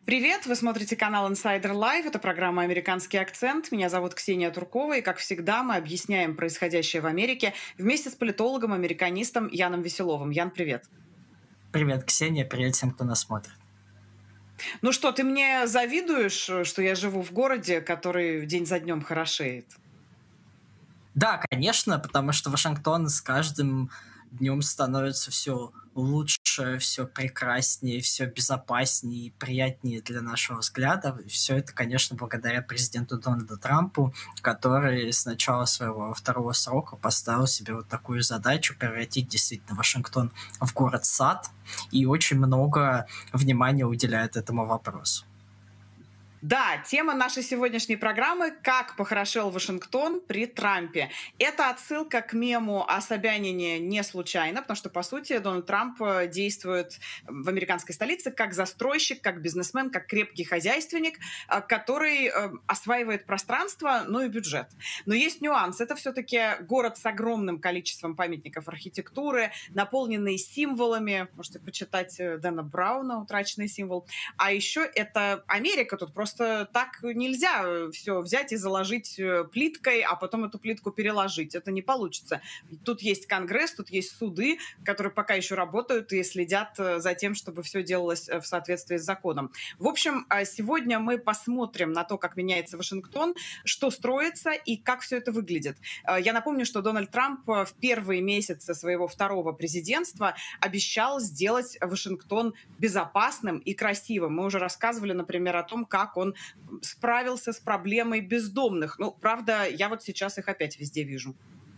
Привет! Вы смотрите канал Insider Live. Это программа «Американский акцент». Меня зовут Ксения Туркова. И, как всегда, мы объясняем происходящее в Америке вместе с политологом, американистом Яном Веселовым. Ян, привет! Привет, Ксения, привет всем, кто нас смотрит. Ну что, ты мне завидуешь, что я живу в городе, который день за днем хорошеет? Да, конечно, потому что Вашингтон с каждым днем становится все лучше, все прекраснее, все безопаснее и приятнее для нашего взгляда. И все это, конечно, благодаря президенту Дональду Трампу, который с начала своего второго срока поставил себе вот такую задачу превратить действительно Вашингтон в город-сад и очень много внимания уделяет этому вопросу. Да, тема нашей сегодняшней программы «Как похорошел Вашингтон при Трампе». Это отсылка к мему о Собянине не случайно, потому что, по сути, Дональд Трамп действует в американской столице как застройщик, как бизнесмен, как крепкий хозяйственник, который осваивает пространство, ну и бюджет. Но есть нюанс. Это все-таки город с огромным количеством памятников архитектуры, наполненный символами. Можете почитать Дэна Брауна «Утраченный символ». А еще это Америка, тут просто так нельзя все взять и заложить плиткой, а потом эту плитку переложить. Это не получится. Тут есть Конгресс, тут есть суды, которые пока еще работают и следят за тем, чтобы все делалось в соответствии с законом. В общем, сегодня мы посмотрим на то, как меняется Вашингтон, что строится и как все это выглядит. Я напомню, что Дональд Трамп в первые месяцы своего второго президентства обещал сделать Вашингтон безопасным и красивым. Мы уже рассказывали, например, о том, как он справился с проблемой бездомных. Ну, правда, я вот сейчас их опять везде вижу.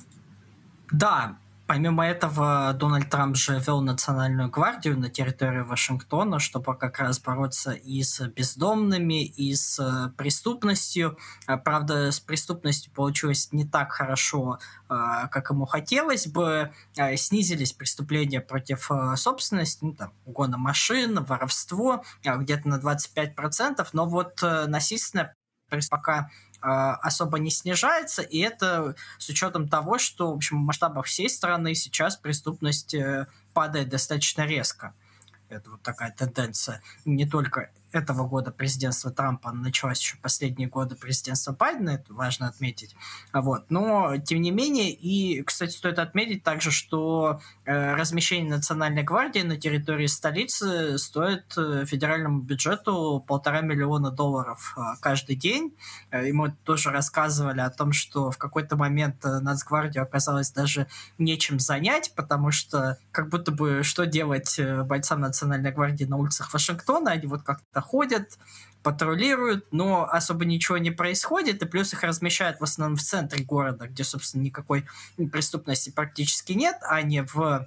Да, помимо этого, Дональд Трамп же ввел Национальную гвардию на территории Вашингтона, чтобы как раз бороться и с бездомными, и с преступностью. Правда, с преступностью получилось не так хорошо, как ему хотелось бы. Снизились преступления против собственности, ну, там, угона машин, воровство, где-то на 25%, но вот насильственное пока особо не снижается, и это с учетом того, что в общем, в масштабах всей страны сейчас преступность падает достаточно резко. Это вот такая тенденция. Не только этого года президентства Трампа, началась еще последние годы президентства Байдена, это важно отметить. Вот. Но, тем не менее, и, кстати, стоит отметить также, что размещение Национальной гвардии на территории столицы стоит федеральному бюджету $1,5 миллиона каждый день. И мы тоже рассказывали о том, что в какой-то момент Нацгвардию оказалось даже нечем занять, потому что как будто бы что делать бойцам Национальной гвардии на улицах Вашингтона, они вот как-то ходят, патрулируют, но особо ничего не происходит, и плюс их размещают в основном в центре города, где, собственно, никакой преступности практически нет, а не в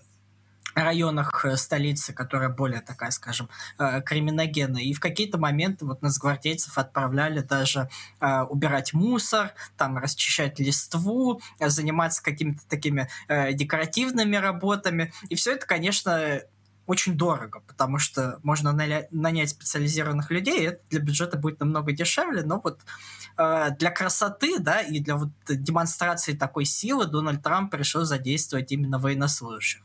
районах столицы, которая более такая, скажем, криминогенная. И в какие-то моменты вот нацгвардейцев отправляли даже убирать мусор, там расчищать листву, заниматься какими-то такими декоративными работами. И все это, конечно, очень дорого, потому что можно нанять специализированных людей, и это для бюджета будет намного дешевле, но вот для красоты, да, и для вот демонстрации такой силы Дональд Трамп решил задействовать именно военнослужащих.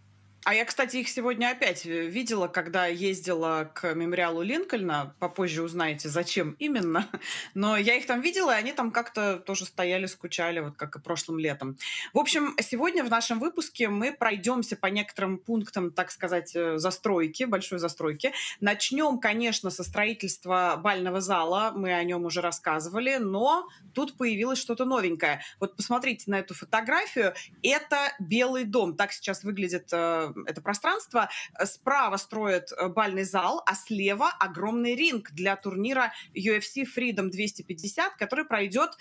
А я, кстати, их сегодня опять видела, когда ездила к мемориалу Линкольна. Попозже узнаете, зачем именно. Но я их там видела, и они там как-то тоже стояли, скучали, вот как и прошлым летом. В общем, сегодня в нашем выпуске мы пройдемся по некоторым пунктам, так сказать, застройки, большой застройки. Начнем, конечно, со строительства бального зала. Мы о нем уже рассказывали, но тут появилось что-то новенькое. Вот посмотрите на эту фотографию. Это Белый дом. Так сейчас выглядит это пространство. Справа строят бальный зал, а слева огромный ринг для турнира UFC Freedom 250, который пройдет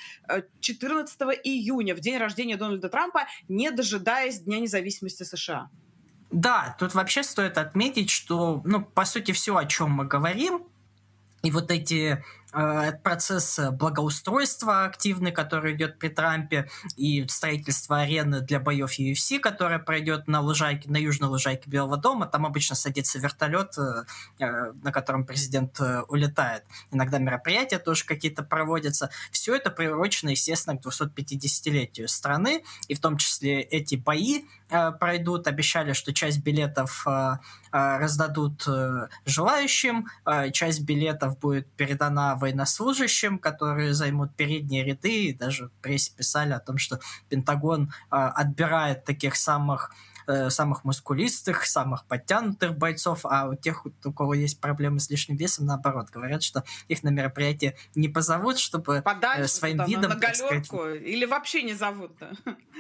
14 июня, в день рождения Дональда Трампа, не дожидаясь Дня независимости США. Да, тут вообще стоит отметить, что, ну, по сути, все, о чем мы говорим, и вот эти процесс благоустройства активный, который идет при Трампе, и строительство арены для боев UFC, которая пройдет на лужайке, на южной лужайке Белого дома. Там обычно садится вертолет, на котором президент улетает. Иногда мероприятия тоже какие-то проводятся. Все это приурочено, естественно, к 250-летию страны, и в том числе эти бои пройдут. Обещали, что часть билетов раздадут желающим, часть билетов будет передана военнослужащим, которые займут передние ряды, и даже в прессе писали о том, что Пентагон отбирает таких самых мускулистых, самых подтянутых бойцов, а у тех, у кого есть проблемы с лишним весом, наоборот, говорят, что их на мероприятие не позовут, чтобы подальше, своим видом... на галерку, или вообще не зовут, да?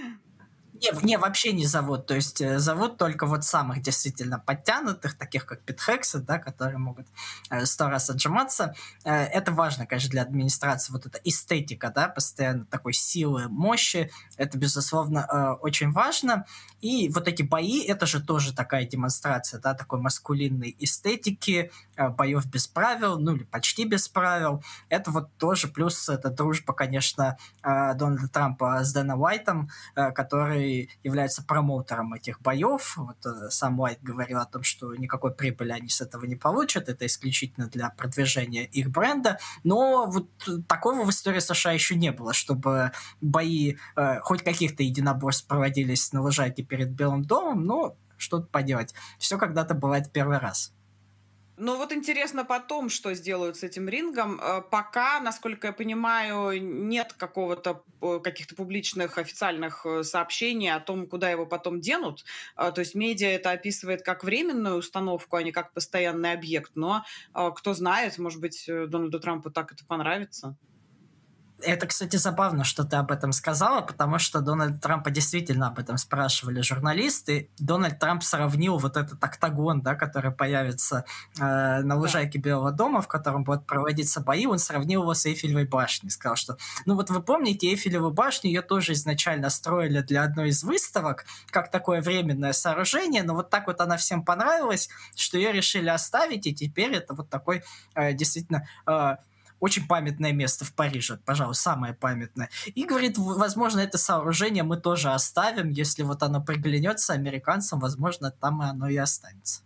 Не, вообще не зовут. То есть зовут только вот самых действительно подтянутых, таких как Пит Хекса, да, которые могут 100 раз отжиматься. Это важно, конечно, для администрации. Вот эта эстетика, да, постоянно такой силы, мощи. Это, безусловно, очень важно. И вот эти бои, это же тоже такая демонстрация, да, такой маскулинной эстетики, боев без правил, ну или почти без правил. Это вот тоже плюс, это дружба, конечно, Дональда Трампа с Дэном Уайтом, который является промоутером этих боев. Вот сам Уайт говорил о том, что никакой прибыли они с этого не получат, это исключительно для продвижения их бренда. Но вот такого в истории США еще не было, чтобы бои хоть каких-то единоборств проводились на лужайке перед Белым домом, но что-то поделать. Все когда-то бывает первый раз. Ну вот интересно потом, что сделают с этим рингом. Пока, насколько я понимаю, нет каких-то публичных официальных сообщений о том, куда его потом денут. То есть медиа это описывает как временную установку, а не как постоянный объект. Но кто знает, может быть, Дональду Трампу так это понравится. Это, кстати, забавно, что ты об этом сказала, потому что Дональда Трампа действительно об этом спрашивали журналисты. Дональд Трамп сравнил вот этот октагон, да, который появится на лужайке Белого дома, в котором будут проводиться бои, он сравнил его с Эйфелевой башней. Сказал, что, ну вот вы помните, Эйфелеву башню ее тоже изначально строили для одной из выставок, как такое временное сооружение, но вот так вот она всем понравилась, что ее решили оставить, и теперь это вот такой действительно... очень памятное место в Париже, пожалуй, самое памятное. И, говорит, возможно, это сооружение мы тоже оставим, если вот оно приглянется американцам, возможно, там оно и останется.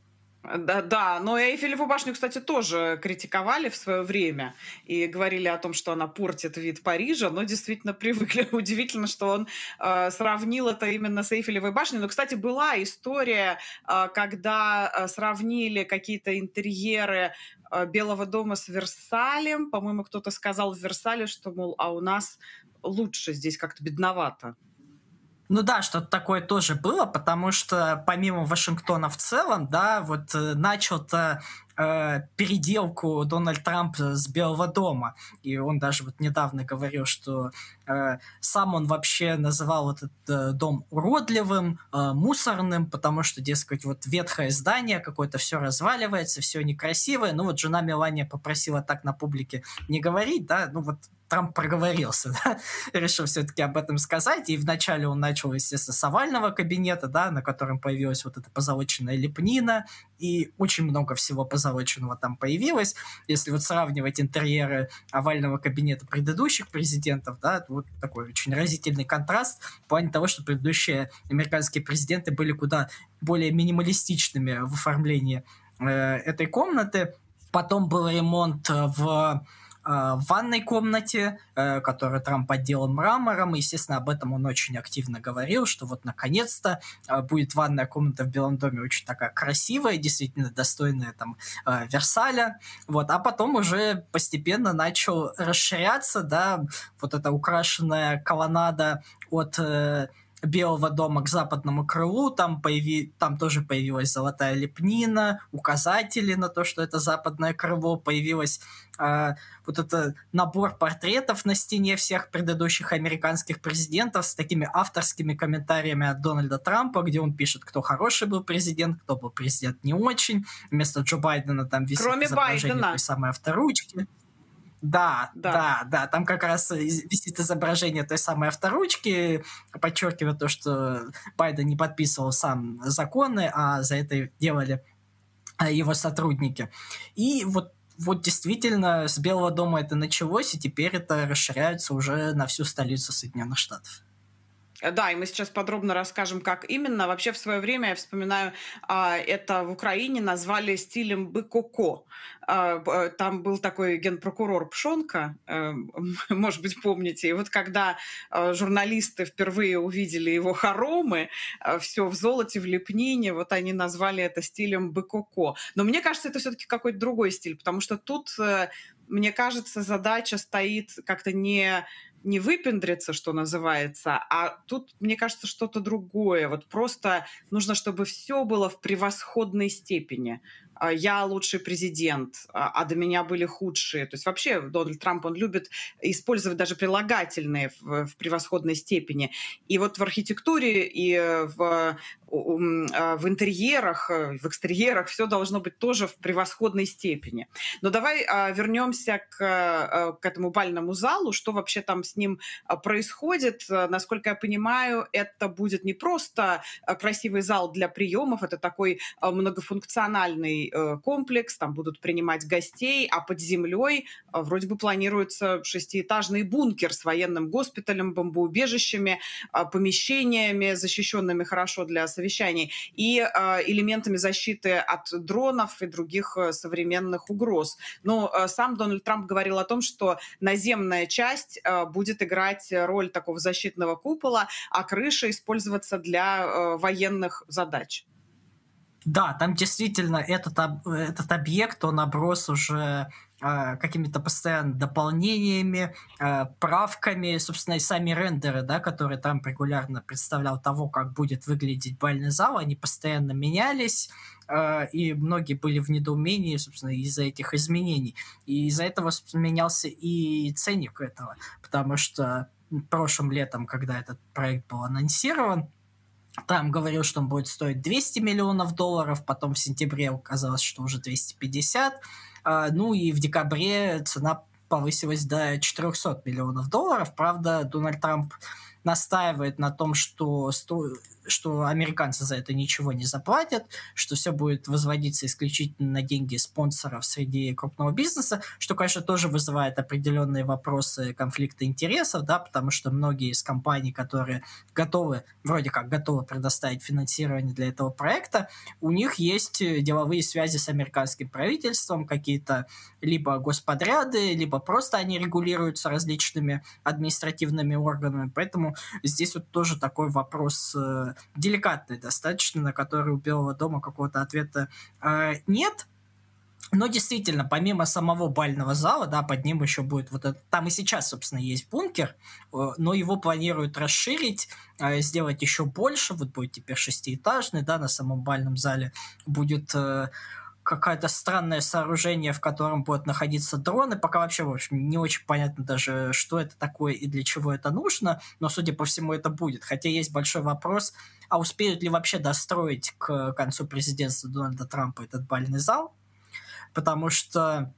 Да, но Эйфелеву башню, кстати, тоже критиковали в свое время и говорили о том, что она портит вид Парижа, но действительно привыкли. Удивительно, что он сравнил это именно с Эйфелевой башней. Но, кстати, была история, когда сравнили какие-то интерьеры Белого дома с Версалем. По-моему, кто-то сказал в Версале, что, мол, а у нас лучше, здесь как-то бедновато. Ну да, что-то такое тоже было, потому что помимо Вашингтона в целом, да, вот начал-то переделку Дональд Трамп с Белого дома. И он даже вот недавно говорил, что сам он вообще называл этот дом уродливым, мусорным, потому что, дескать, вот ветхое здание какое-то, все разваливается, все некрасивое. Ну вот жена Мелания попросила так на публике не говорить, да, ну вот Трамп проговорился, да, решил все-таки об этом сказать, и вначале он начал, естественно, с овального кабинета, да, на котором появилась вот эта позолоченная лепнина, и очень много всего позолоченного там появилось. Если вот сравнивать интерьеры овального кабинета предыдущих президентов, да, вот такой очень разительный контраст в плане того, что предыдущие американские президенты были куда более минималистичными в оформлении этой комнаты. Потом был ремонт в ванной комнате, которую Трамп отделал мрамором. И, естественно, об этом он очень активно говорил, что вот наконец-то будет ванная комната в Белом доме очень такая красивая, действительно достойная там Версаля. Вот. А потом уже постепенно начал расширяться, да, вот эта украшенная колоннада от Белого дома к западному крылу, там тоже появилась золотая лепнина, указатели на то, что это западное крыло, появилась вот это набор портретов на стене всех предыдущих американских президентов с такими авторскими комментариями от Дональда Трампа, где он пишет, кто хороший был президент, кто был президент не очень. Вместо Джо Байдена там висит изображение той самой авторучки. Да, там как раз висит изображение той самой авторучки, подчеркивая то, что Байден не подписывал сам законы, а за это делали его сотрудники. И вот вот действительно с Белого дома это началось, и теперь это расширяется уже на всю столицу Соединенных Штатов. Да, и мы сейчас подробно расскажем, как именно. Вообще, в свое время, я вспоминаю, это в Украине назвали стилем быкоко. Там был такой генпрокурор Пшонка, может быть, помните. И вот когда журналисты впервые увидели его хоромы, все в золоте, в лепнине, вот они назвали это стилем быкоко. Но мне кажется, это все-таки какой-то другой стиль, потому что тут, мне кажется, задача стоит как-то не выпендриться, что называется, а тут, мне кажется, что-то другое. Вот просто нужно, чтобы все было в превосходной степени. Я лучший президент, а до меня были худшие. То есть вообще Дональд Трамп, он любит использовать даже прилагательные в превосходной степени. И вот в архитектуре и в интерьерах, в экстерьерах все должно быть тоже в превосходной степени. Но давай вернемся к этому бальному залу, что вообще там с ним происходит. Насколько я понимаю, это будет не просто красивый зал для приемов, это такой многофункциональный комплекс, там будут принимать гостей, а под землей вроде бы планируется 6-этажный бункер с военным госпиталем, бомбоубежищами, помещениями, защищенными хорошо для совещаний, и элементами защиты от дронов и других современных угроз. Но сам Дональд Трамп говорил о том, что наземная часть будет играть роль такого защитного купола, а крыша использоваться для военных задач. Да, там действительно этот объект, он оброс уже какими-то постоянно дополнениями, правками, собственно, и сами рендеры, да, которые Трамп регулярно представлял того, как будет выглядеть бальный зал, они постоянно менялись, и многие были в недоумении, собственно, из-за этих изменений. И из-за этого, собственно, менялся и ценник этого, потому что прошлым летом, когда этот проект был анонсирован, Трамп говорил, что он будет стоить $200 миллионов, потом в сентябре оказалось, что уже 250, ну и в декабре цена повысилась до $400 миллионов. Правда, Дональд Трамп настаивает на том, что американцы за это ничего не заплатят, что все будет возводиться исключительно на деньги спонсоров среди крупного бизнеса, что, конечно, тоже вызывает определенные вопросы конфликта интересов, да, потому что многие из компаний, которые вроде как готовы предоставить финансирование для этого проекта, у них есть деловые связи с американским правительством, какие-то либо господряды, либо просто они регулируются различными административными органами, поэтому здесь вот тоже такой вопрос деликатный достаточно, на который у Белого дома какого-то ответа нет. Но действительно, помимо самого бального зала, да, под ним еще будет вот это... Там и сейчас, собственно, есть бункер, но его планируют расширить, сделать еще больше. Вот будет теперь 6-этажный, да, на самом бальном зале будет какое-то странное сооружение, в котором будут находиться дроны. Пока вообще, в общем, не очень понятно даже, что это такое и для чего это нужно, но, судя по всему, это будет. Хотя есть большой вопрос, а успеют ли вообще достроить к концу президентства Дональда Трампа этот бальный зал? Потому что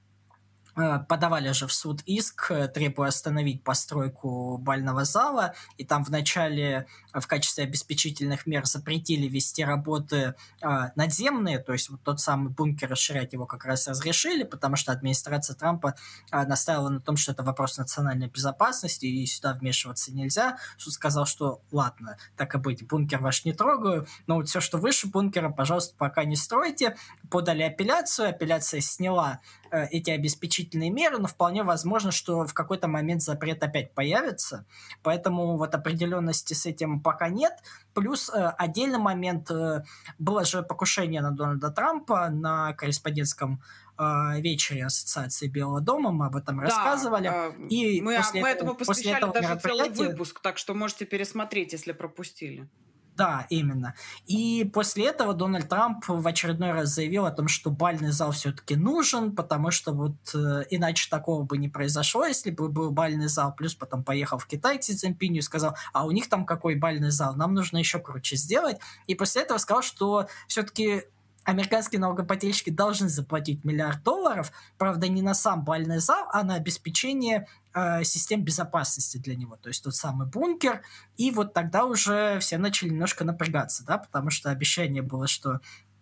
подавали же в суд иск, требуя остановить постройку бального зала, и там вначале в качестве обеспечительных мер запретили вести работы надземные, то есть вот тот самый бункер, расширять его как раз разрешили, потому что администрация Трампа настаивала на том, что это вопрос национальной безопасности, и сюда вмешиваться нельзя. Суд сказал, что ладно, так и быть, бункер ваш не трогаю, но вот все, что выше бункера, пожалуйста, пока не стройте. Подали апелляцию, апелляция сняла эти обеспечительные меры, но вполне возможно, что в какой-то момент запрет опять появится, поэтому вот определенности с этим пока нет. Плюс отдельный момент, было же покушение на Дональда Трампа на корреспондентском вечере Ассоциации Белого дома, мы об этом рассказывали. И мы этому посвящали даже целый выпуск, так что можете пересмотреть, если пропустили. Да, именно. И после этого Дональд Трамп в очередной раз заявил о том, что бальный зал все-таки нужен, потому что вот иначе такого бы не произошло, если бы был бальный зал. Плюс потом поехал в Китай к Си Цзиньпиню и сказал, а у них там какой бальный зал, нам нужно еще круче сделать. И после этого сказал, что все-таки американские налогоплательщики должны заплатить $1 миллиард, правда, не на сам бальный зал, а на обеспечение систем безопасности для него, то есть тот самый бункер. И вот тогда уже все начали немножко напрягаться, да, потому что обещание было, что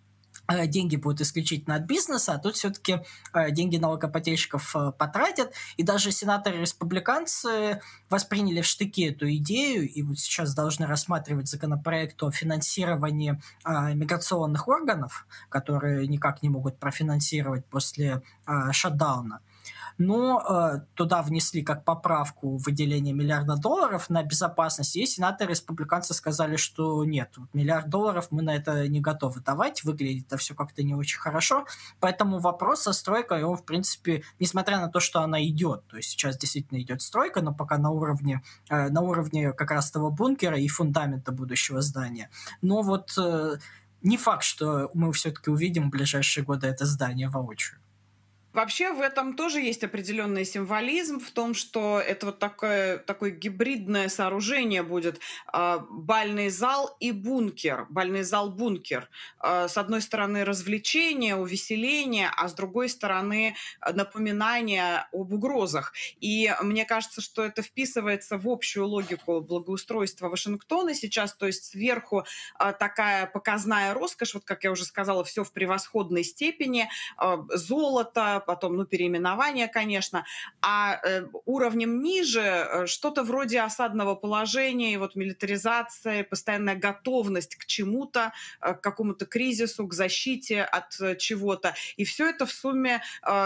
деньги будут исключительно от бизнеса, а тут все-таки деньги налогоплательщиков потратят. И даже сенаторы-республиканцы восприняли в штыки эту идею, и вот сейчас должны рассматривать законопроект о финансировании миграционных органов, которые никак не могут профинансировать после шатдауна. Но туда внесли как поправку выделение $1 миллиарда на безопасность, и сенаторы-республиканцы сказали, что нет, $1 миллиард мы на это не готовы давать, выглядит это все как-то не очень хорошо, поэтому вопрос со стройкой, он, в принципе, несмотря на то, что она идет, то есть сейчас действительно идет стройка, но пока на уровне как раз того бункера и фундамента будущего здания, но вот не факт, что мы все-таки увидим в ближайшие годы это здание воочию. Вообще в этом тоже есть определенный символизм в том, что это вот такое гибридное сооружение будет, бальный зал и бункер, бальный зал-бункер. С одной стороны развлечение, увеселение, а с другой стороны напоминание об угрозах. И мне кажется, что это вписывается в общую логику благоустройства Вашингтона сейчас, то есть сверху такая показная роскошь, вот как я уже сказала, все в превосходной степени, золото, потом, переименование, конечно, а уровнем ниже что-то вроде осадного положения, и вот милитаризация, постоянная готовность к чему-то, к какому-то кризису, к защите от чего-то. И все это в сумме,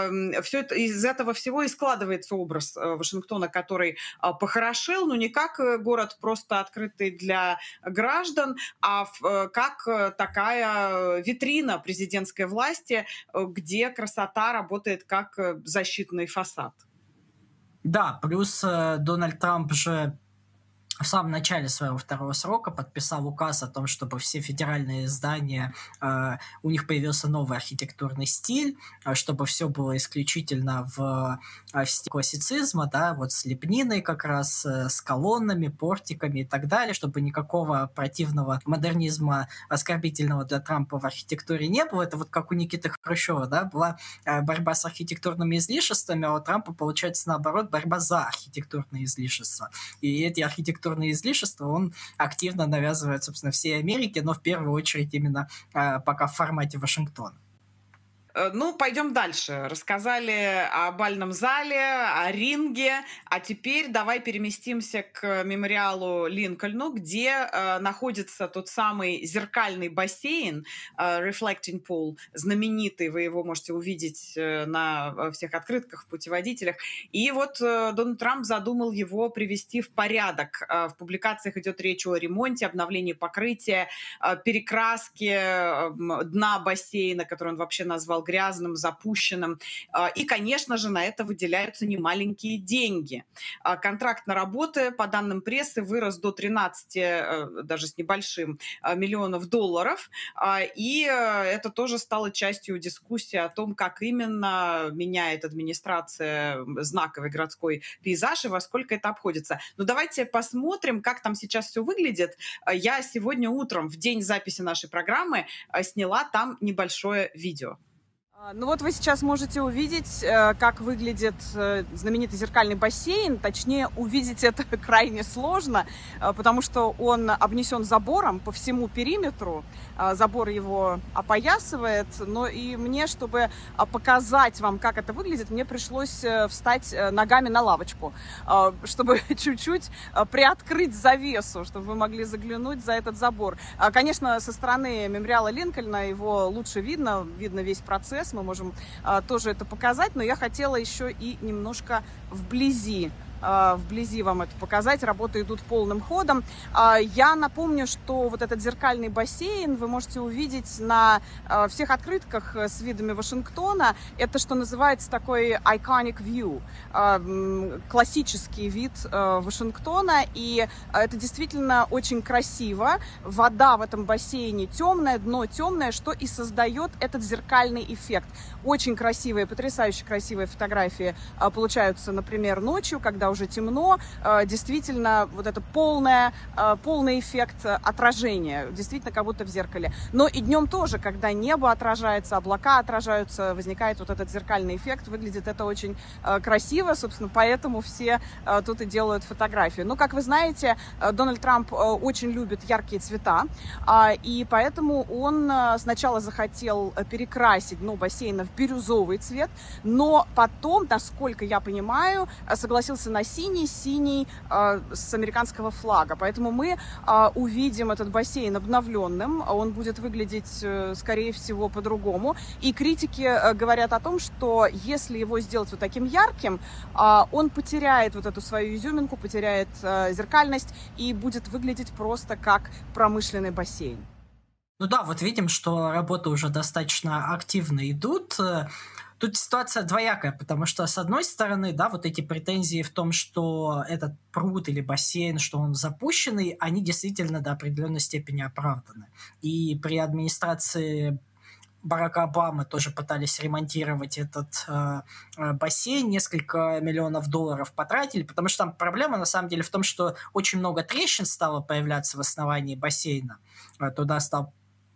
из этого всего и складывается образ Вашингтона, который похорошел, но не как город просто открытый для граждан, а как такая витрина президентской власти, где красота работает как защитный фасад. Да, плюс Дональд Трамп же в самом начале своего второго срока подписал указ о том, чтобы все федеральные здания, у них появился новый архитектурный стиль, чтобы все было исключительно в стиле классицизма, да, вот с лепниной как раз, с колоннами, портиками и так далее, чтобы никакого противного модернизма, оскорбительного для Трампа в архитектуре не было. Это вот как у Никиты Хрущева, да, была борьба с архитектурными излишествами, а у Трампа, получается, наоборот, борьба за архитектурные излишества. И эти архитектурные излишества он активно навязывает, собственно, всей Америке, но в первую очередь именно пока в формате Вашингтона. Пойдем дальше. Рассказали о бальном зале, о ринге, а теперь давай переместимся к мемориалу Линкольну, где находится тот самый зеркальный бассейн, Reflecting Pool, знаменитый, вы его можете увидеть на всех открытках, в путеводителях. И вот Дональд Трамп задумал его привести в порядок. В публикациях идет речь о ремонте, обновлении покрытия, перекраске дна бассейна, который он вообще назвал грязным, запущенным. И, конечно же, на это выделяются немаленькие деньги. Контракт на работы, по данным прессы, вырос до 13, даже с небольшим, миллионов долларов. И это тоже стало частью дискуссии о том, как именно меняет администрация знаковый городской пейзаж и во сколько это обходится. Но давайте посмотрим, как там сейчас все выглядит. Я сегодня утром, в день записи нашей программы, сняла там небольшое видео. Вот вы сейчас можете увидеть, как выглядит знаменитый зеркальный бассейн. Точнее, увидеть это крайне сложно, потому что он обнесен забором по всему периметру. Забор его опоясывает. Но и мне, чтобы показать вам, как это выглядит, мне пришлось встать ногами на лавочку, чтобы чуть-чуть приоткрыть завесу, чтобы вы могли заглянуть за этот забор. Конечно, со стороны мемориала Линкольна его лучше видно весь процесс. Мы можем тоже это показать, но я хотела еще и немножко вблизи вам это показать. Работы идут полным ходом. Я напомню, что вот этот зеркальный бассейн вы можете увидеть на всех открытках с видами Вашингтона. Это, что называется, такой iconic view, классический вид Вашингтона. И это действительно очень красиво. Вода в этом бассейне темная, дно темное, что и создает этот зеркальный эффект. Очень красивые, потрясающе красивые фотографии получаются, например, ночью, когда уже темно, действительно вот это полный эффект отражения, действительно как будто в зеркале. Но и днем тоже, когда небо отражается, облака отражаются, возникает вот этот зеркальный эффект, выглядит это очень красиво, собственно, поэтому все тут и делают фотографии. Но, как вы знаете, Дональд Трамп очень любит яркие цвета, и поэтому он сначала захотел перекрасить дно бассейна в бирюзовый цвет, но потом, насколько я понимаю, согласился на синий с американского флага. Поэтому мы увидим этот бассейн обновленным, он будет выглядеть, скорее всего, по-другому. И критики говорят о том, что если его сделать вот таким ярким, он потеряет вот эту свою изюминку, потеряет зеркальность и будет выглядеть просто как промышленный бассейн. Ну да, вот видим, что работы уже достаточно активно идут. Тут ситуация двоякая, потому что, с одной стороны, да, вот эти претензии в том, что этот пруд или бассейн, что он запущенный, они действительно до определенной степени оправданы. И при администрации Барака Обамы тоже пытались ремонтировать этот бассейн, несколько миллионов долларов потратили, потому что там проблема на самом деле в том, что очень много трещин стало появляться в основании бассейна. Туда стал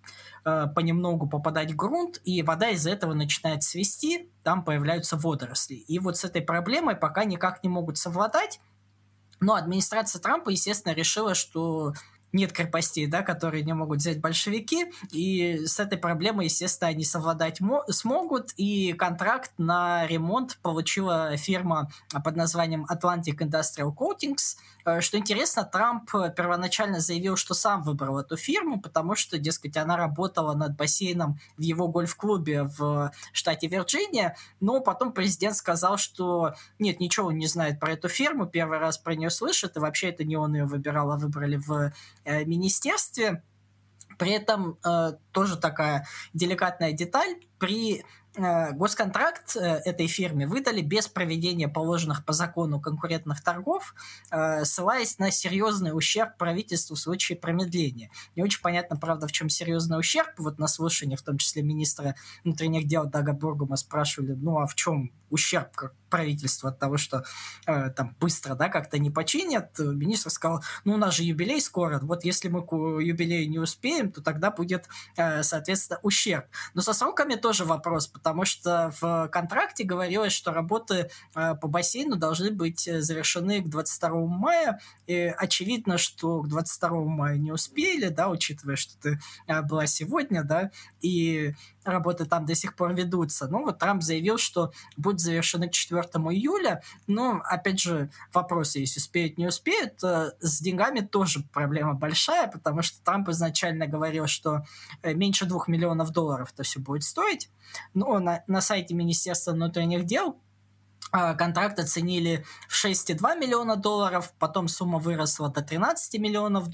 понемногу попадать грунт, и вода из-за этого начинает свисти, там появляются водоросли. И вот с этой проблемой пока никак не могут совладать, но администрация Трампа, естественно, решила, что нет крепостей, да, которые не могут взять большевики, и с этой проблемой, естественно, они совладать смогут, и контракт на ремонт получила фирма под названием Atlantic Industrial Coatings. Что интересно, Трамп первоначально заявил, что сам выбрал эту фирму, потому что, дескать, она работала над бассейном в его гольф-клубе в штате Вирджиния, но потом президент сказал, что нет, ничего он не знает про эту фирму, первый раз про нее слышит, и вообще это не он ее выбирал, а выбрали в министерстве. При этом тоже такая деликатная деталь, при госконтракт этой фирме выдали без проведения положенных по закону конкурентных торгов, ссылаясь на серьезный ущерб правительству в случае промедления. Не очень понятно, правда, в чем серьезный ущерб. Вот на слушании, в том числе министра внутренних дел Дага Бургума, спрашивали, ну а в чем ущерб как правительству от того, что там быстро, да, как-то не починят. Министр сказал, ну у нас же юбилей скоро, вот если мы к юбилею не успеем, то тогда будет, соответственно, ущерб. Но со сроками тоже вопрос, потому что в контракте говорилось, что работы по бассейну должны быть завершены к 22 мая. И очевидно, что к 22 мая не успели, да, учитывая, что ты была сегодня, да, и работы там до сих пор ведутся. Ну, вот Трамп заявил, что будут завершены к 4 июля. Но, опять же, вопрос, если успеют, не успеют. С деньгами тоже проблема большая, потому что Трамп изначально говорил, что меньше $2 миллионов это все будет стоить. Но на сайте Министерства внутренних дел контракт оценили в $6,2 миллиона, потом сумма выросла до $13 миллионов.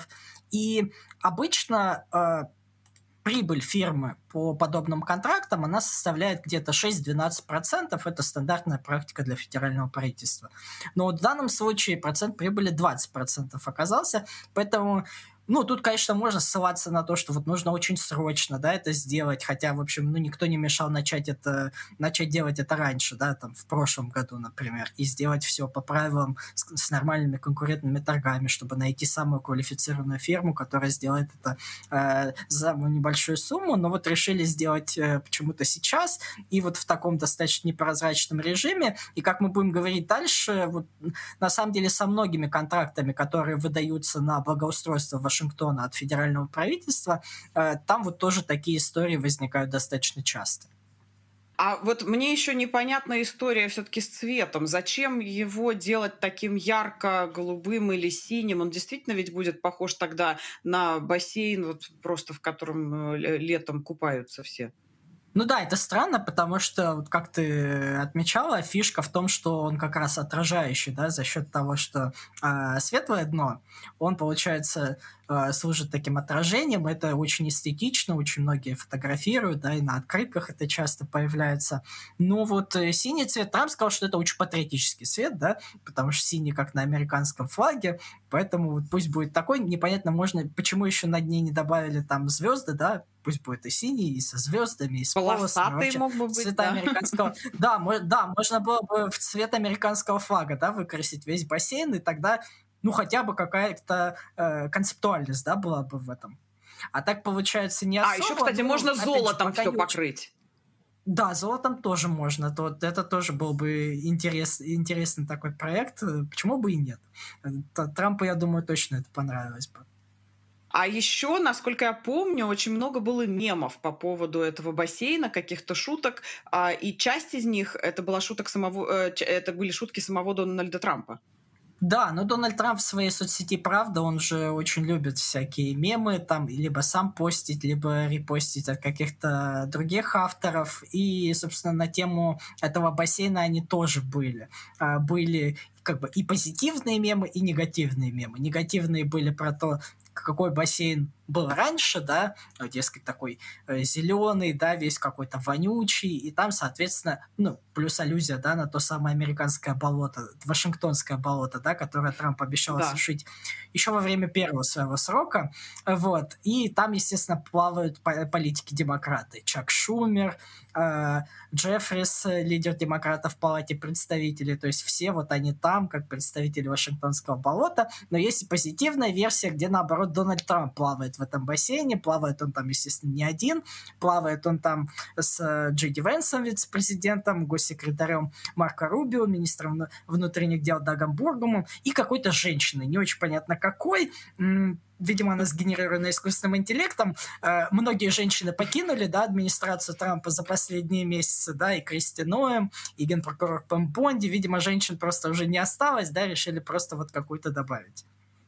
И обычно прибыль фирмы по подобным контрактам, она составляет где-то 6-12%. Это стандартная практика для федерального правительства. Но вот в данном случае процент прибыли 20% оказался. Поэтому, ну, тут, конечно, можно ссылаться на то, что вот нужно очень срочно, да, это сделать. Хотя, в общем, ну, никто не мешал начать делать это раньше, да, там, в прошлом году, например, и сделать все по правилам с нормальными конкурентными торгами, чтобы найти самую квалифицированную фирму, которая сделает это за самую небольшую сумму. Но вот решили сделать почему-то сейчас, и вот в таком достаточно непрозрачном режиме. И как мы будем говорить дальше, вот, на самом деле со многими контрактами, которые выдаются на благоустройство Вашингтона от федерального правительства, там вот тоже такие истории возникают достаточно часто. А вот мне еще непонятна история все-таки с цветом. Зачем его делать таким ярко-голубым или синим? Он действительно ведь будет похож тогда на бассейн, вот просто в котором летом купаются все. Ну да, это странно, потому что, вот как ты отмечала, фишка в том, что он как раз отражающий, да, за счет того, что светлое дно, он, получается, служит таким отражением. Это очень эстетично, очень многие фотографируют, да, и на открытках это часто появляется. Но вот синий цвет, Трамп сказал, что это очень патриотический цвет, да, потому что синий как на американском флаге, поэтому вот пусть будет такой. Непонятно, почему еще над ней не добавили там звезды, да, пусть будет и синий, и со звездами, и с полосами. Полосатый Вообще, мог бы быть, цвета да. американского... Да, можно было бы в цвет американского флага, да, выкрасить весь бассейн, и тогда, ну, хотя бы какая-то концептуальность, да, была бы в этом. А так, получается, не особо. А, еще, кстати, ну, можно опять же, золотом пока все не очень. покрыть. Да, золотом тоже можно. Это тоже был бы интересный такой проект. Почему бы и нет? Трампу, я думаю, точно это понравилось бы. А еще, насколько я помню, очень много было мемов по поводу этого бассейна, каких-то шуток, и часть из них это были шутки самого Дональда Трампа. Да, но Дональд Трамп в своей соцсети «Правда», он же очень любит всякие мемы, там либо сам постить, либо репостить от каких-то других авторов. И, собственно, на тему этого бассейна они тоже были. Были как бы и позитивные мемы, и негативные мемы. Негативные были про то, какой бассейн был раньше, да, дескать, такой зеленый, да, весь какой-то вонючий, и там, соответственно, ну, плюс аллюзия, да, на то самое американское болото, Вашингтонское болото, да, которое Трамп обещал осушить еще во время первого своего срока, вот, и там, естественно, плавают политики-демократы, Чак Шумер, Джеффрис, лидер демократов в Палате представителей, то есть все вот они там, как представители Вашингтонского болота, но есть и позитивная версия, где, наоборот, Дональд Трамп плавает в этом бассейне, плавает он там, естественно, не один, плавает он там с Джей Ди Венсом, вице-президентом, госсекретарем Марко Рубио, министром внутренних дел Дагом Бургумом и какой-то женщиной, не очень понятно какой, видимо, она сгенерирована искусственным интеллектом. Многие женщины покинули, да, администрацию Трампа за последние месяцы, да, и Кристи Ноэм, и генпрокурор Пэм Бонди. Видимо, женщин просто уже не осталось, да, решили просто вот какую-то добавить.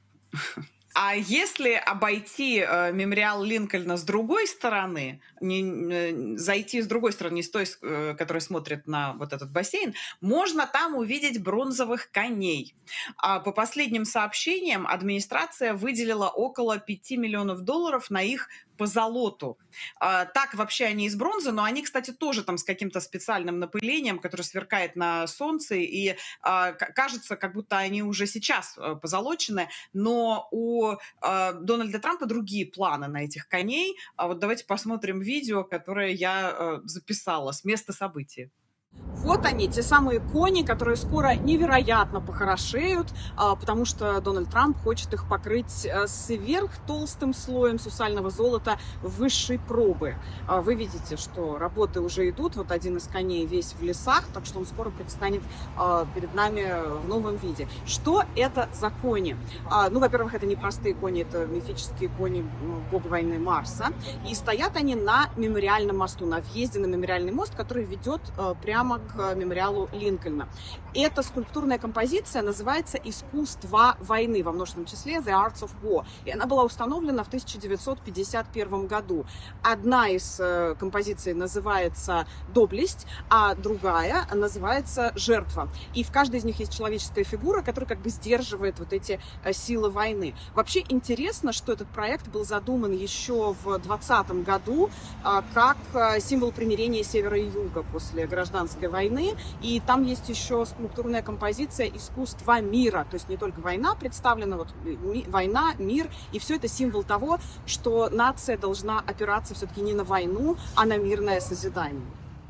А если обойти мемориал Линкольна с другой стороны, зайти с другой стороны, не с той, которая смотрит на вот этот бассейн, можно там увидеть бронзовых коней. По последним сообщениям, администрация выделила около $5 миллионов на их позолоту. Так вообще они из бронзы, но они, кстати, тоже там с каким-то специальным напылением, которое сверкает на солнце, и кажется, как будто они уже сейчас позолочены, но у Дональда Трампа другие планы на этих коней. Вот давайте посмотрим видео, которое я записала с места событий. Вот они, те самые кони, которые скоро невероятно похорошеют, потому что Дональд Трамп хочет их покрыть сверхтолстым слоем сусального золота высшей пробы. Вы видите, что работы уже идут. Вот один из коней весь в лесах, так что он скоро предстанет перед нами в новом виде. Что это за кони? Ну, во-первых, это не простые кони, это мифические кони бога войны Марса. И стоят они на мемориальном мосту, на въезде на мемориальный мост, который ведет прямо к мемориалу Линкольна. Эта скульптурная композиция называется «Искусство войны», во множественном числе «The Arts of War». И она была установлена в 1951 году. Одна из композиций называется «Доблесть», а другая называется «Жертва». И в каждой из них есть человеческая фигура, которая как бы сдерживает вот эти силы войны. Вообще интересно, что этот проект был задуман еще в 2020 году как символ примирения севера и юга после гражданской войны, и там есть еще скульптурная композиция «Искусство мира», то есть не только война представлена, вот война, мир, и все это символ того, что нация должна опираться все-таки не на войну, а на мирное созидание.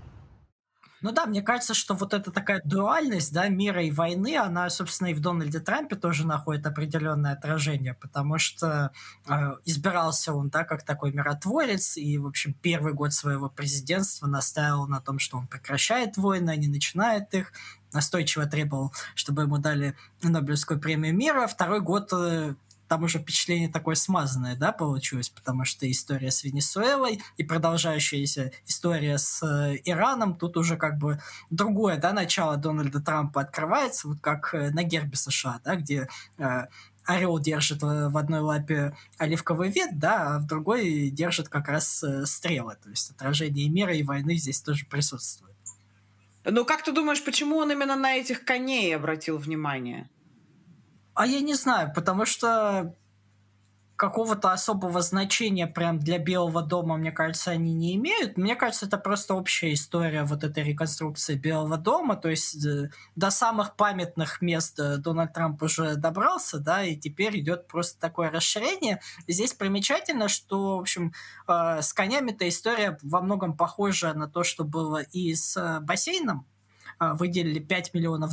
Ну да, мне кажется, что вот эта такая дуальность, да, мира и войны, она, собственно, и в Дональде Трампе тоже находит определенное отражение, потому что избирался он, да, как такой миротворец, и, в общем, первый год своего президентства настаивал на том, что он прекращает войны, а не начинает их, настойчиво требовал, чтобы ему дали Нобелевскую премию мира. Второй год там уже впечатление такое смазанное, да, получилось, потому что история с Венесуэлой и продолжающаяся история с Ираном, тут уже как бы другое, да, начало Дональда Трампа открывается, вот как на гербе США, да, где орел держит в одной лапе оливковый ветвь, да, а в другой держит как раз стрелы, то есть отражение мира и войны здесь тоже присутствует. Ну, как ты думаешь, почему он именно на этих коней обратил внимание? А я не знаю, потому что какого-то особого значения прям для Белого дома, мне кажется, они не имеют. Мне кажется, это просто общая история вот этой реконструкции Белого дома. То есть до самых памятных мест Дональд Трамп уже добрался, да, и теперь идет просто такое расширение. Здесь примечательно, что, в общем, с конями-то история во многом похожа на то, что было и с бассейном. Выделили $5 миллионов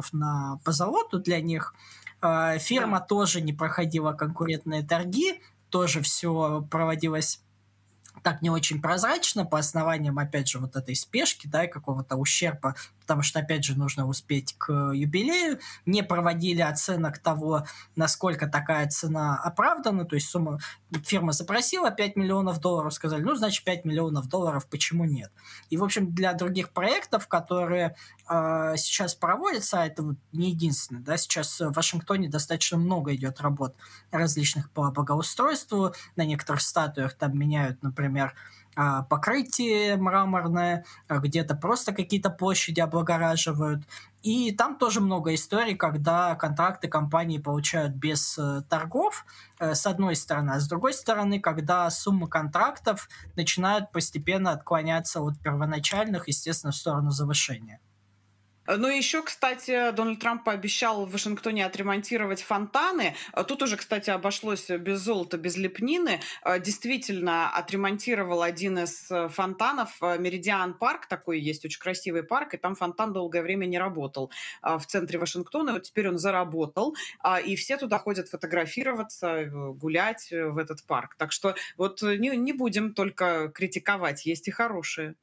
на позолоту для них. Фирма Да. тоже не проходила конкурентные торги, тоже все проводилось так не очень прозрачно по основаниям, опять же, вот этой спешки, да, и какого-то ущерба, потому что, опять же, нужно успеть к юбилею. Не проводили оценок того, насколько такая цена оправдана, то есть фирма запросила $5 миллионов, сказали, ну, значит, $5 миллионов, почему нет? И, в общем, для других проектов, которые сейчас проводятся, это вот не единственное, да, сейчас в Вашингтоне достаточно много идет работ различных по благоустройству, на некоторых статуях там меняют, например, покрытие мраморное, где-то просто какие-то площади облагораживают. И там тоже много историй, когда контракты компании получают без торгов, с одной стороны, а с другой стороны, когда суммы контрактов начинают постепенно отклоняться от первоначальных, естественно, в сторону завышения. Ну и еще, кстати, Дональд Трамп пообещал в Вашингтоне отремонтировать фонтаны. Тут уже, кстати, обошлось без золота, без лепнины. Действительно, отремонтировал один из фонтанов. Меридиан парк, такой есть очень красивый парк, и там фонтан долгое время не работал в центре Вашингтона. Вот теперь он заработал, и все туда ходят фотографироваться, гулять в этот парк. Так что вот не будем только критиковать, есть и хорошие.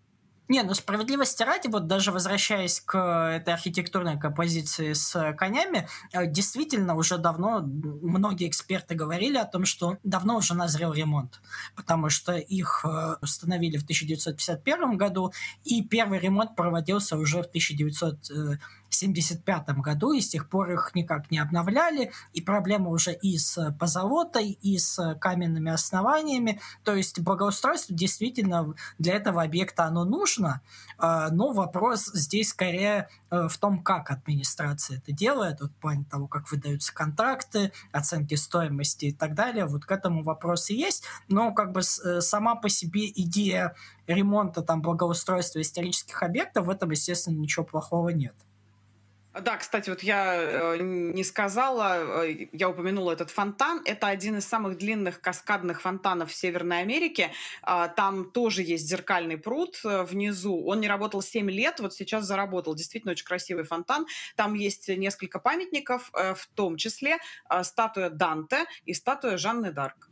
Не, ну справедливости ради, вот даже возвращаясь к этой архитектурной композиции с конями, действительно уже давно многие эксперты говорили о том, что давно уже назрел ремонт, потому что их установили в 1951 году, и первый ремонт проводился уже в 1975 году, и с тех пор их никак не обновляли, и проблема уже и с позолотой, и с каменными основаниями, то есть благоустройство действительно для этого объекта оно нужно, но вопрос здесь скорее в том, как администрация это делает, вот в плане того, как выдаются контракты, оценки стоимости и так далее, вот к этому вопросы есть, но как бы сама по себе идея ремонта, там, благоустройства исторических объектов, в этом, естественно, ничего плохого нет. Да, кстати, вот я не сказала, я упомянула этот фонтан. Это один из самых длинных каскадных фонтанов в Северной Америке. Там тоже есть зеркальный пруд внизу. Он не работал 7 лет, вот сейчас заработал. Действительно очень красивый фонтан. Там есть несколько памятников, в том числе статуя Данте и статуя Жанны д'Арк.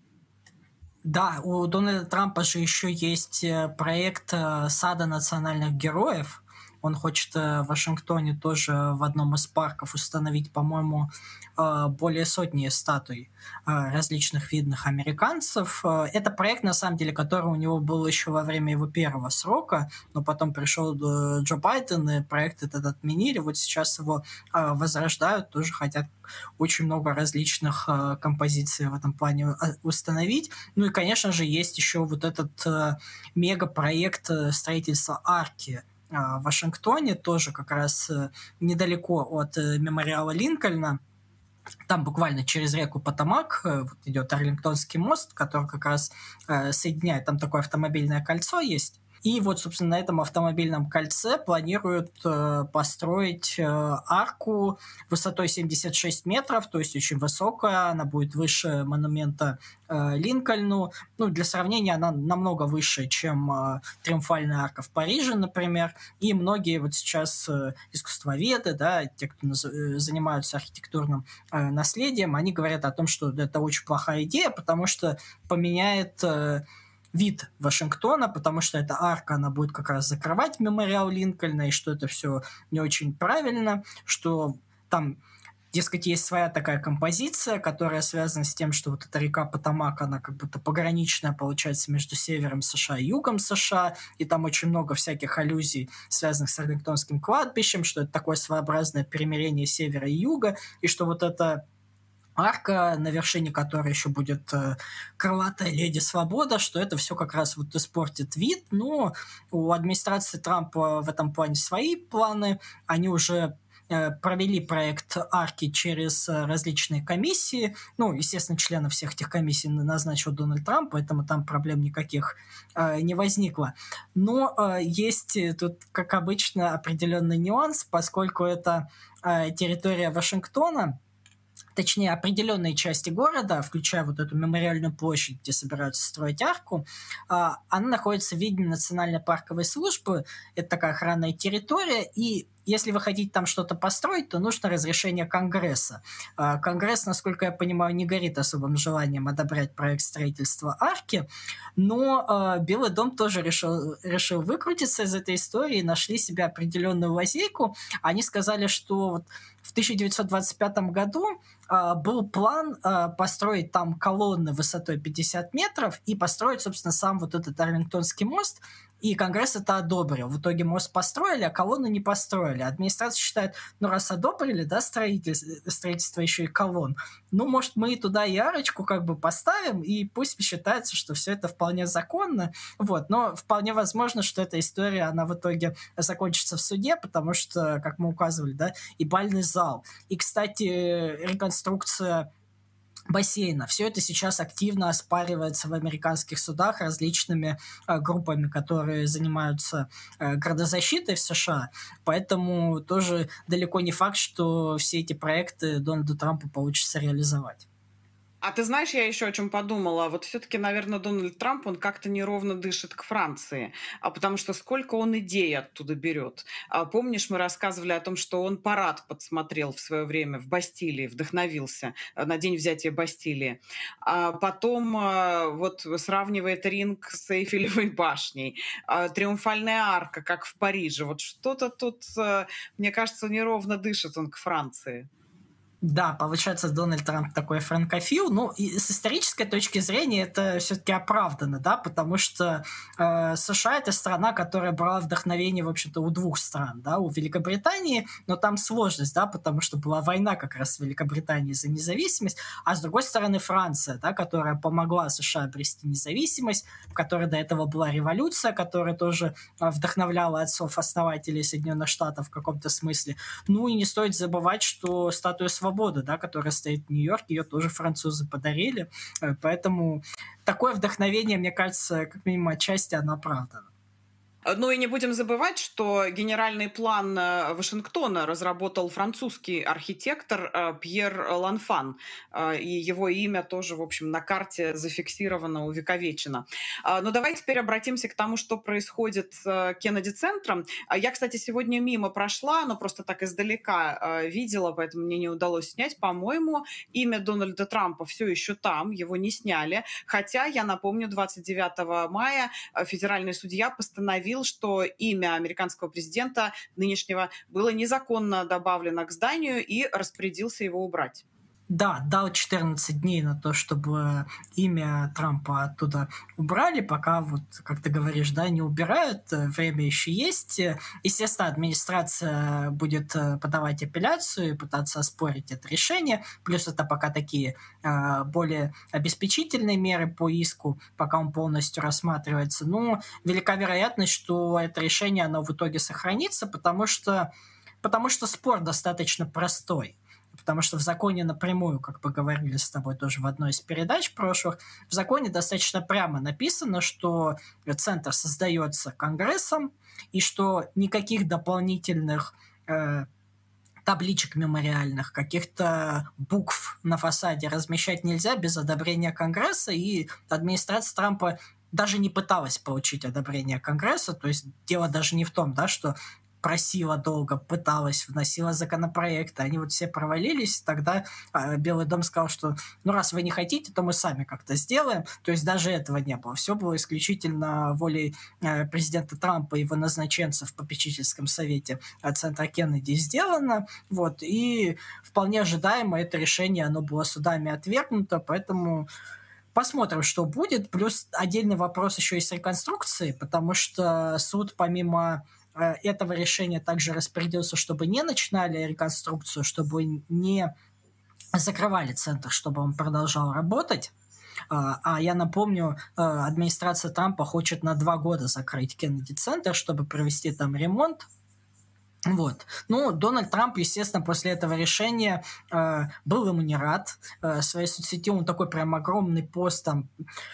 Да, у Дональда Трампа же еще есть проект сада национальных героев. Он хочет в Вашингтоне тоже в одном из парков установить, по-моему, более сотни статуй различных видных американцев. Это проект, на самом деле, который у него был еще во время его первого срока, но потом пришел Джо Байден, и проект этот отменили. Вот сейчас его возрождают, тоже хотят очень много различных композиций в этом плане установить. Ну и, конечно же, есть еще вот этот мегапроект строительства арки в Вашингтоне, тоже как раз недалеко от мемориала Линкольна. Там буквально через реку Потомак вот идет Арлингтонский мост, который как раз соединяет, там такое автомобильное кольцо есть. И вот, собственно, на этом автомобильном кольце планируют построить арку высотой 76 метров, то есть очень высокая, она будет выше монумента Линкольну. Ну, для сравнения, она намного выше, чем Триумфальная арка в Париже, например. И многие вот сейчас искусствоведы, да, те, кто занимаются архитектурным наследием, они говорят о том, что это очень плохая идея, потому что поменяет вид Вашингтона, потому что эта арка, она будет как раз закрывать мемориал Линкольна, и что это все не очень правильно, что там, дескать, есть своя такая композиция, которая связана с тем, что вот эта река Потомак, она как будто пограничная, получается, между севером США и югом США, и там очень много всяких аллюзий, связанных с Арлингтонским кладбищем, что это такое своеобразное примирение севера и юга, и что вот это арка, на вершине которой еще будет крылатая леди Свобода, что это все как раз вот испортит вид. Но у администрации Трампа в этом плане свои планы. Они уже провели проект арки через различные комиссии. Ну, естественно, членов всех этих комиссий назначил Дональд Трамп, поэтому там проблем никаких не возникло. Но есть тут, как обычно, определенный нюанс, поскольку это территория Вашингтона, точнее, определенные части города, включая вот эту мемориальную площадь, где собираются строить арку, она находится в виде Национальной парковой службы. Это такая охранная территория, и если вы хотите там что-то построить, то нужно разрешение Конгресса. Конгресс, насколько я понимаю, не горит особым желанием одобрять проект строительства арки, но Белый дом тоже решил выкрутиться из этой истории, нашли себе определенную лазейку. Они сказали, что вот в 1925 году был план построить там колонны высотой 50 метров и построить, собственно, сам вот этот Арлингтонский мост, и Конгресс это одобрил. В итоге мост построили, а колонны не построили. Администрация считает, ну раз одобрили, да, строительство еще и колонн, ну, может, мы туда и арочку как бы поставим, и пусть считается, что все это вполне законно. Вот. Но вполне возможно, что эта история, она в итоге закончится в суде, потому что, как мы указывали, да, и бальный зал. И, кстати, реконструкция бассейна. Все это сейчас активно оспаривается в американских судах различными группами, которые занимаются градозащитой в США. Поэтому тоже далеко не факт, что все эти проекты Дональду Трампу получится реализовать. А ты знаешь, я еще о чем подумала. Вот все-таки, наверное, Дональд Трамп, он как-то неровно дышит к Франции, потому что сколько он идей оттуда берет. Помнишь, мы рассказывали о том, что он парад подсмотрел в свое время в Бастилии, вдохновился на день взятия Бастилии. А потом вот сравнивает Ринг с Эйфелевой башней, Триумфальная арка, как в Париже. Вот что-то тут, мне кажется, неровно дышит он к Франции. Да, получается, Дональд Трамп такой франкофил. Ну, и с исторической точки зрения это все-таки оправдано, да, потому что США — это страна, которая брала вдохновение, в общем-то, у двух стран, да, у Великобритании, но там сложность, да, потому что была война как раз с Великобританией за независимость, а с другой стороны Франция, да, которая помогла США обрести независимость, в которой до этого была революция, которая тоже вдохновляла отцов-основателей Соединенных Штатов в каком-то смысле. Ну, и не стоит забывать, что статуя свободы, да, которая стоит в Нью-Йорке, ее тоже французы подарили. Поэтому такое вдохновение, мне кажется, как минимум отчасти оно оправдано. Ну и не будем забывать, что генеральный план Вашингтона разработал французский архитектор Пьер Ланфан. И его имя тоже, в общем, на карте зафиксировано, увековечено. Но давай теперь обратимся к тому, что происходит с Кеннеди-центром. Я, кстати, сегодня мимо прошла, но просто так издалека видела, поэтому мне не удалось снять. По-моему, имя Дональда Трампа все еще там, его не сняли. Хотя, я напомню, 29 мая федеральный судья постановил, что имя американского президента нынешнего было незаконно добавлено к зданию и распорядился его убрать. Да, дал 14 дней на то, чтобы имя Трампа оттуда убрали, пока, вот, как ты говоришь, да, не убирают, время еще есть. Естественно, администрация будет подавать апелляцию и пытаться оспорить это решение, плюс это пока такие более обеспечительные меры по иску, пока он полностью рассматривается. Но велика вероятность, что это решение, оно в итоге сохранится, потому что спор достаточно простой. Потому что в законе напрямую, как мы говорили с тобой тоже в одной из передач прошлых, в законе достаточно прямо написано, что центр создается Конгрессом и что никаких дополнительных табличек мемориальных, каких-то букв на фасаде размещать нельзя без одобрения Конгресса, и администрация Трампа даже не пыталась получить одобрение Конгресса, то есть дело даже не в том, да, что просила долго, пыталась, вносила законопроекты, они вот все провалились, тогда Белый дом сказал, что ну раз вы не хотите, то мы сами как-то сделаем, то есть даже этого не было, все было исключительно волей президента Трампа и его назначенцев в попечительском совете Центра Кеннеди сделано, вот, и вполне ожидаемо это решение, оно было судами отвергнуто, поэтому посмотрим, что будет, плюс отдельный вопрос еще и с реконструкцией, потому что суд помимо этого решения также распорядился, чтобы не начинали реконструкцию, чтобы не закрывали центр, чтобы он продолжал работать. А я напомню, администрация Трампа хочет на 2 года закрыть Кеннеди-центр, чтобы провести там ремонт. Вот. Ну, Дональд Трамп, естественно, после этого решения был ему не рад. В своей соцсети он такой прям огромный пост, там,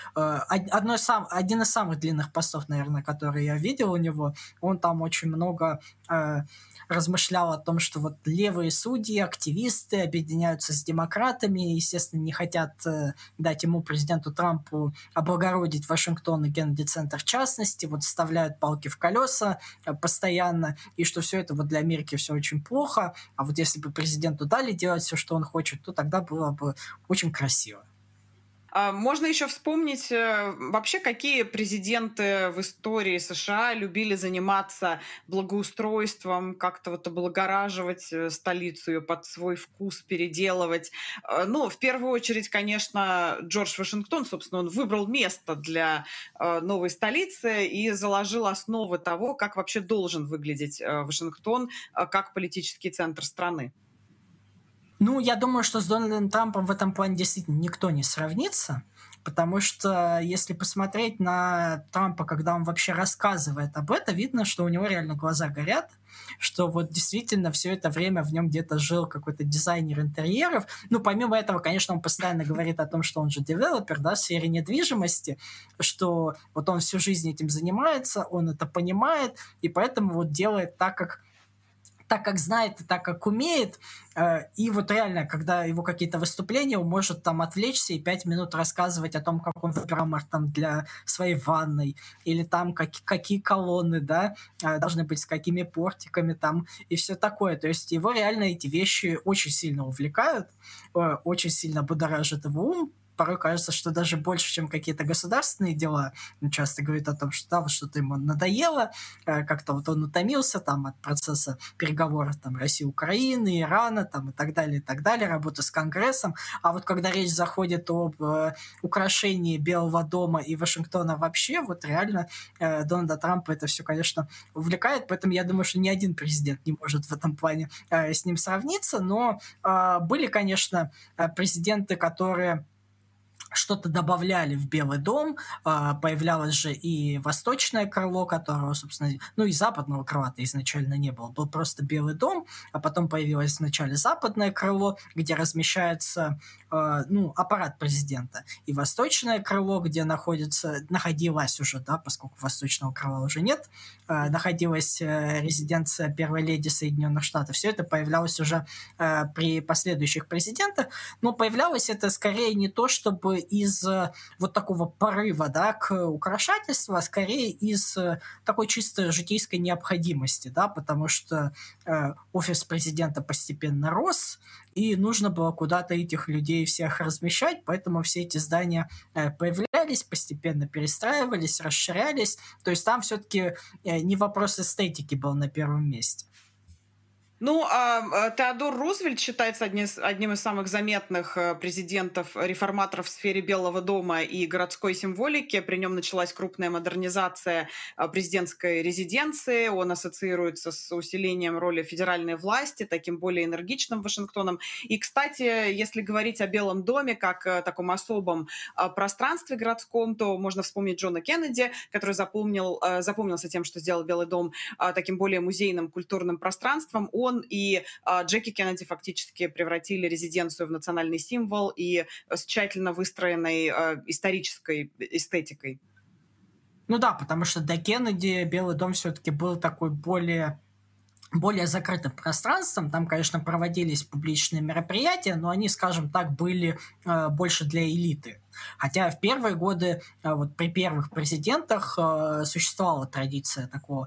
один из самых длинных постов, наверное, которые я видел у него. Он там очень много размышлял о том, что вот левые судьи, активисты объединяются с демократами, естественно, не хотят дать ему, президенту Трампу, облагородить Вашингтон и Кеннеди-центр в частности, вот вставляют палки в колеса постоянно, и что все это вот для Америки все очень плохо, а вот если бы президенту дали делать все, что он хочет, то тогда было бы очень красиво. Можно еще вспомнить вообще, какие президенты в истории США любили заниматься благоустройством, как-то вот облагораживать столицу, ее под свой вкус переделывать. Ну, в первую очередь, конечно, Джордж Вашингтон, собственно, он выбрал место для новой столицы и заложил основы того, как вообще должен выглядеть Вашингтон как политический центр страны. Ну, я думаю, что с Дональдом Трампом в этом плане действительно никто не сравнится, потому что если посмотреть на Трампа, когда он вообще рассказывает об этом, видно, что у него реально глаза горят, что вот действительно все это время в нем где-то жил какой-то дизайнер интерьеров. Ну, помимо этого, конечно, он постоянно говорит о том, что он же девелопер, да, в сфере недвижимости, что вот он всю жизнь этим занимается, он это понимает, и поэтому вот делает так как знает и так как умеет, и вот реально, когда его какие-то выступления, он может там отвлечься и 5 минут рассказывать о том, как он выбирал там для своей ванной, или там какие колонны, да, должны быть, с какими портиками там, и все такое. То есть его реально эти вещи очень сильно увлекают, очень сильно будоражит его ум. Порой кажется, что даже больше, чем какие-то государственные дела. Он часто говорит о том, что да, вот что-то ему надоело, как-то вот он утомился там от процесса переговоров там России-Украины, Ирана там и так далее, работы с Конгрессом. А вот когда речь заходит об украшении Белого дома и Вашингтона вообще, вот реально Дональда Трампа это все, конечно, увлекает, поэтому я думаю, что ни один президент не может в этом плане с ним сравниться, но были, конечно, президенты, которые что-то добавляли в Белый дом, появлялось же и восточное крыло, которого, собственно, ну и западного крыла-то изначально не было, был просто Белый дом, а потом появилось вначале западное крыло, где размещается аппарат президента, и восточное крыло, где находилась уже, да, поскольку восточного крыла уже нет, находилась резиденция первой леди Соединенных Штатов. Все это появлялось уже при последующих президентах, но появлялось это скорее не то, чтобы из вот такого порыва, да, к украшательству, а скорее из такой чисто житейской необходимости, да, потому что офис президента постепенно рос, и нужно было куда-то этих людей всех размещать, поэтому все эти здания появлялись, постепенно перестраивались, расширялись, то есть там все-таки не вопрос эстетики был на первом месте. Ну, Теодор Рузвельт считается одним из самых заметных президентов-реформаторов в сфере Белого дома и городской символики. При нем началась крупная модернизация президентской резиденции. Он ассоциируется с усилением роли федеральной власти, таким более энергичным Вашингтоном. И, кстати, если говорить о Белом доме как о таком особом пространстве городском, то можно вспомнить Джона Кеннеди, который запомнился тем, что сделал Белый дом таким более музейным культурным пространством. Он и Джеки Кеннеди фактически превратили резиденцию в национальный символ и с тщательно выстроенной исторической эстетикой. Ну да, потому что до Кеннеди Белый дом все-таки был такой более закрытым пространством. Там, конечно, проводились публичные мероприятия, но они, скажем так, были больше для элиты. Хотя в первые годы, вот при первых президентах, существовала традиция такого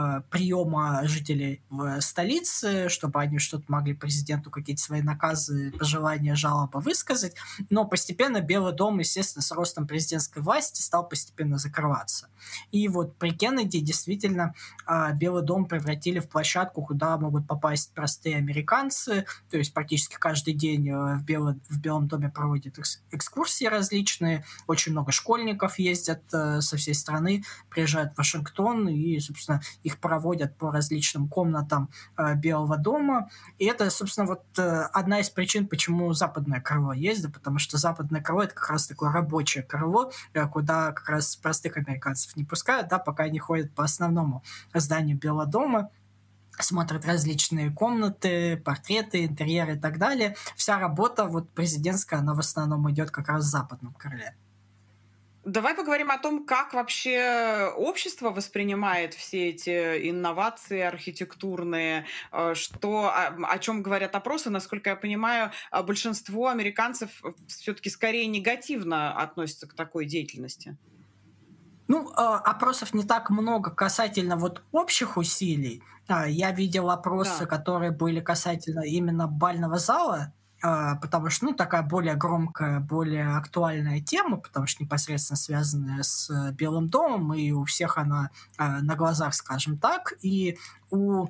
приема жителей в столице, чтобы они что-то могли президенту какие-то свои наказы, пожелания, жалобы высказать. Но постепенно Белый дом, естественно, с ростом президентской власти стал постепенно закрываться. И вот при Кеннеди действительно Белый дом превратили в площадку, куда могут попасть простые американцы. То есть практически каждый день в Белом доме проводят экскурсии различные. Очень много школьников ездят со всей страны, приезжают в Вашингтон и, собственно, их проводят по различным комнатам Белого дома. И это, собственно, вот одна из причин, почему западное крыло есть, да, потому что западное крыло — это как раз такое рабочее крыло, куда как раз простых американцев не пускают, да, пока они ходят по основному зданию Белого дома. смотрят различные комнаты, портреты, интерьеры и так далее. Вся работа вот президентская, она в основном идет как раз в западном крыле. Давай поговорим о том, как вообще общество воспринимает все эти инновации архитектурные, о чем говорят опросы. Насколько я понимаю, большинство американцев все-таки скорее негативно относятся к такой деятельности. Ну, опросов не так много касательно вот общих усилий. Я видел опросы, Да. которые были касательно именно бального зала, потому что, ну, такая более громкая, более актуальная тема, потому что непосредственно связанная с Белым домом, и у всех она на глазах, скажем так. И у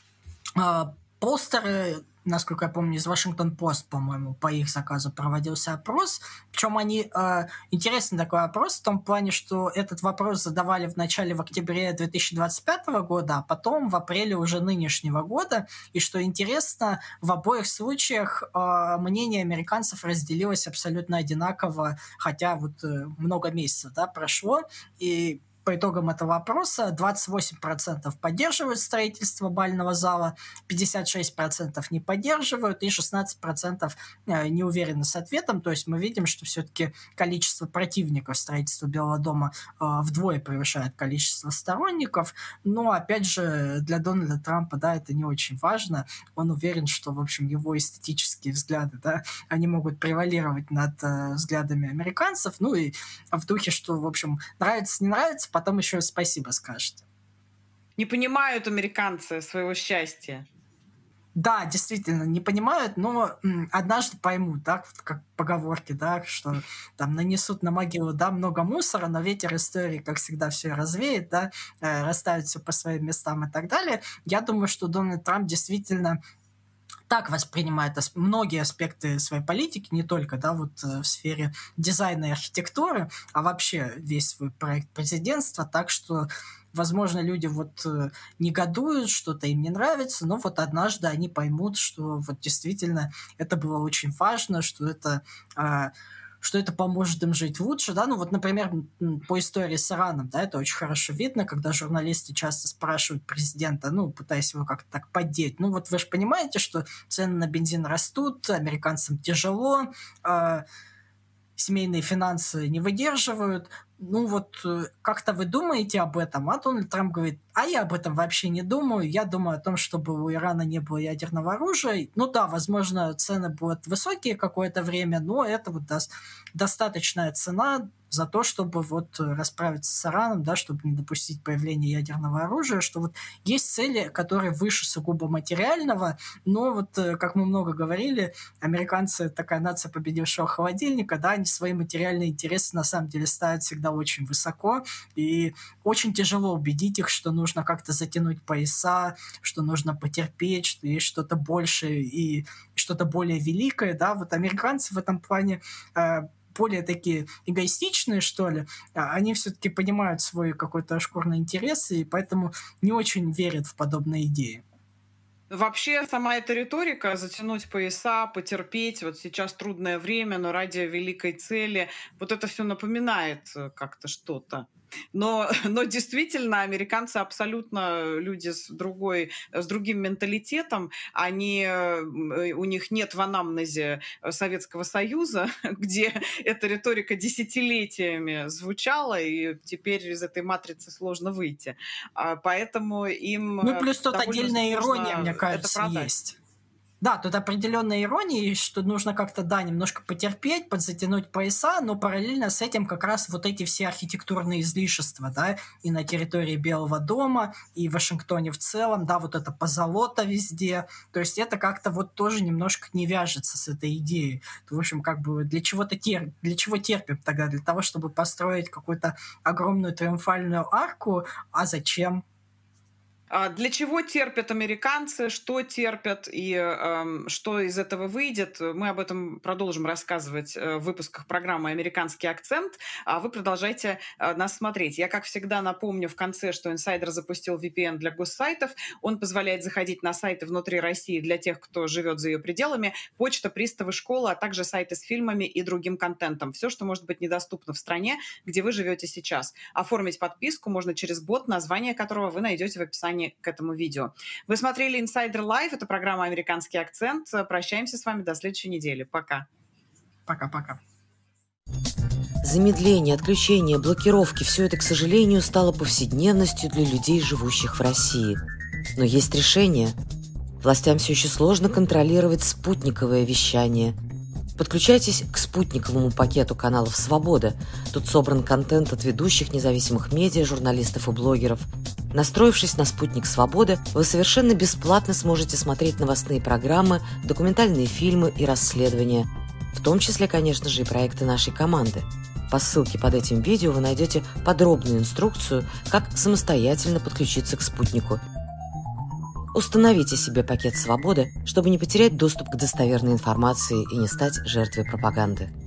постеры, насколько я помню, из Вашингтон-Пост, по-моему, по их заказу проводился опрос. Причем они... интересный такой опрос в том плане, что этот вопрос задавали в октябре 2025 года, а потом в апреле уже нынешнего года. И что интересно, в обоих случаях мнение американцев разделилось абсолютно одинаково, хотя вот много месяцев, да, прошло. И по итогам этого опроса 28% поддерживают строительство бального зала, 56% не поддерживают и 16% не уверены с ответом. То есть мы видим, что все-таки количество противников строительства Белого дома вдвое превышает количество сторонников. Но, опять же, для Дональда Трампа, да, это не очень важно. Он уверен, что, в общем, его эстетические взгляды, да, они могут превалировать над взглядами американцев. Ну и в духе, что, в общем, нравится, не нравится, потом еще спасибо скажете. Не понимают американцы своего счастья. Да, действительно, не понимают, но однажды поймут, да, как поговорки, да, что там нанесут на могилу, да, много мусора, но ветер истории, как всегда, все развеет, да, расставит все по своим местам и так далее. Я думаю, что Дональд Трамп действительно так воспринимает многие аспекты своей политики, не только, да, вот в сфере дизайна и архитектуры, а вообще весь свой проект президентства, так что, возможно, люди вот негодуют, что-то им не нравится, но вот однажды они поймут, что вот действительно это было очень важно, что это поможет им жить лучше, да, ну вот, например, по истории с Ираном, да, это очень хорошо видно, когда журналисты часто спрашивают президента, ну, пытаясь его как-то так поддеть, ну вот вы же понимаете, что цены на бензин растут, американцам тяжело, семейные финансы не выдерживают, ну вот как-то вы думаете об этом, а Дональд Трамп говорит, а я об этом вообще не думаю, я думаю о том, чтобы у Ирана не было ядерного оружия. Ну да, возможно, цены будут высокие какое-то время, но это вот даст достаточная цена за то, чтобы вот расправиться с Ираном, да, чтобы не допустить появления ядерного оружия, что вот есть цели, которые выше сугубо материального, но вот, как мы много говорили, американцы такая нация победившего холодильника, да, они свои материальные интересы на самом деле ставят всегда очень высоко, и очень тяжело убедить их, что нужно как-то затянуть пояса, что нужно потерпеть, что есть что-то большее и что-то более великое, да, вот американцы в этом плане более такие эгоистичные, что ли, они все-таки понимают свой какой-то шкурный интерес, и поэтому не очень верят в подобные идеи. Вообще, сама эта риторика затянуть пояса, потерпеть, вот сейчас трудное время, но ради великой цели, вот это все напоминает как-то что-то. Но действительно, американцы абсолютно люди с другим менталитетом. У них нет в анамнезе Советского Союза, где эта риторика десятилетиями звучала, и теперь из этой матрицы сложно выйти. Поэтому им Ну, плюс тут довольно отдельная ирония, сложно мне это кажется, продать. есть. Да, тут определенная ирония, что нужно как-то, да, немножко потерпеть, подзатянуть пояса, но параллельно с этим как раз вот эти все архитектурные излишества, да, и на территории Белого дома, и в Вашингтоне в целом, да, вот это позолота везде, то есть это как-то вот тоже немножко не вяжется с этой идеей. В общем, как бы для чего терпим тогда? Для того, чтобы построить какую-то огромную триумфальную арку, а зачем? Для чего терпят американцы, что терпят и что из этого выйдет, мы об этом продолжим рассказывать в выпусках программы «Американский акцент», а вы продолжайте нас смотреть. Я, как всегда, напомню в конце, что Insider запустил VPN для госсайтов. Он позволяет заходить на сайты внутри России для тех, кто живет за ее пределами, почта, приставы, школы, а также сайты с фильмами и другим контентом. Все, что может быть недоступно в стране, где вы живете сейчас. Оформить подписку можно через бот, название которого вы найдете в описании описании к этому видео. Вы смотрели Insider Live, это программа «Американский акцент». Прощаемся с вами до следующей недели. Пока. Пока-пока. Замедление, отключение, блокировки – все это, к сожалению, стало повседневностью для людей, живущих в России. Но есть решение. Властям все еще сложно контролировать спутниковое вещание. Подключайтесь к спутниковому пакету каналов «Свобода». Тут собран контент от ведущих независимых медиа, журналистов и блогеров. Настроившись на спутник «Свобода», вы совершенно бесплатно сможете смотреть новостные программы, документальные фильмы и расследования. В том числе, конечно же, и проекты нашей команды. По ссылке под этим видео вы найдете подробную инструкцию, как самостоятельно подключиться к спутнику. Установите себе пакет «Свобода», чтобы не потерять доступ к достоверной информации и не стать жертвой пропаганды.